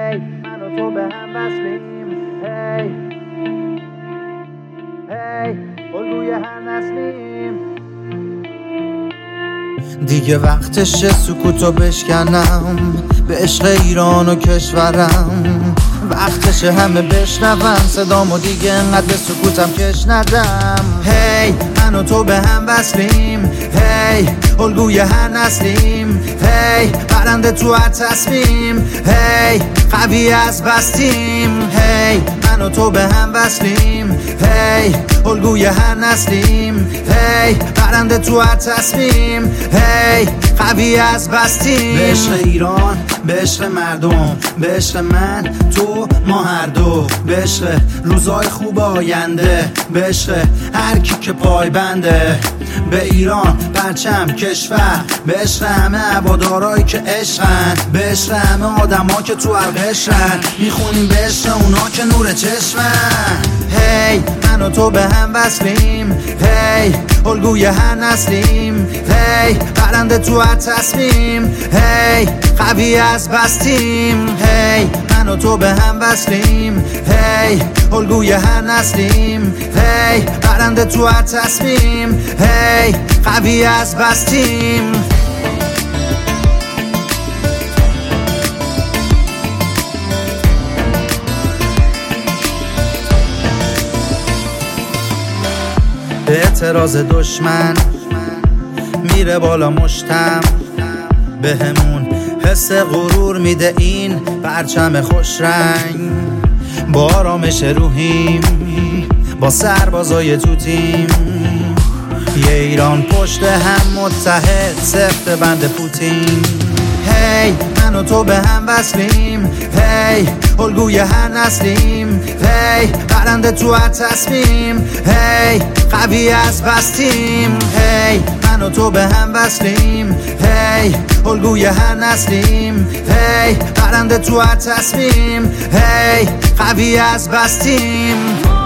هی من و تو به هم وصلیم، هی هی الگوی هر نسلیم. دیگه وقتشه سکوتو بشکنم به عشق ایران و کشورم. وقتشه همه بشنون صدامو دیگه انقدر به سکوتم کش ندم. هی من و تو به هم وصلیم، هی الگوی هر نسلیم، هی برنده تو هر تصمیم، هی قوی از بستیم. هی من و تو به هم وصلیم، هی الگوی هر نسلیم، هی برنده تو هر تصمیم، هی قوی از بستیم. به عشق ایران، به عشق مردم، به عشق من تو ما هر دو، به عشق روزای خوب آینده، به عشق هر کی که پای بنده. به ایران پرچم کشور، به عشق همه هوادارایی که عشقن، به عشق همه آدما که تو هر قشرن، میخونیم به عشق اونا که نور چشمن. هی من و تو به هم وصلیم، هی الگوی هر نسلیم، هی برنده تو هر تصمیم، هی قوی از بستیم. هی من و تو به هم وصلیم، هی الگوی هر نسلیم، هی برنده تو هر تصمیم، هی قوی از بستیم. اعتراض دشمن میره بالا مشتم، بهمون حس غرور میده این پرچم خوش رنگ. با آرامش روحیم با سربازای تو تیم، یه ایران پشت هم متحد سفت بند پوتین. هی من و تو به هم وصلیم، هی الگوی هر نسلیم، هی برنده تو هر تصمیم، هی قوی از بستیم. هی من و تو به هم وصلیم، هی الگوی هر نسلیم، هی برنده تو هر تصمیم، هی قوی از بستیم.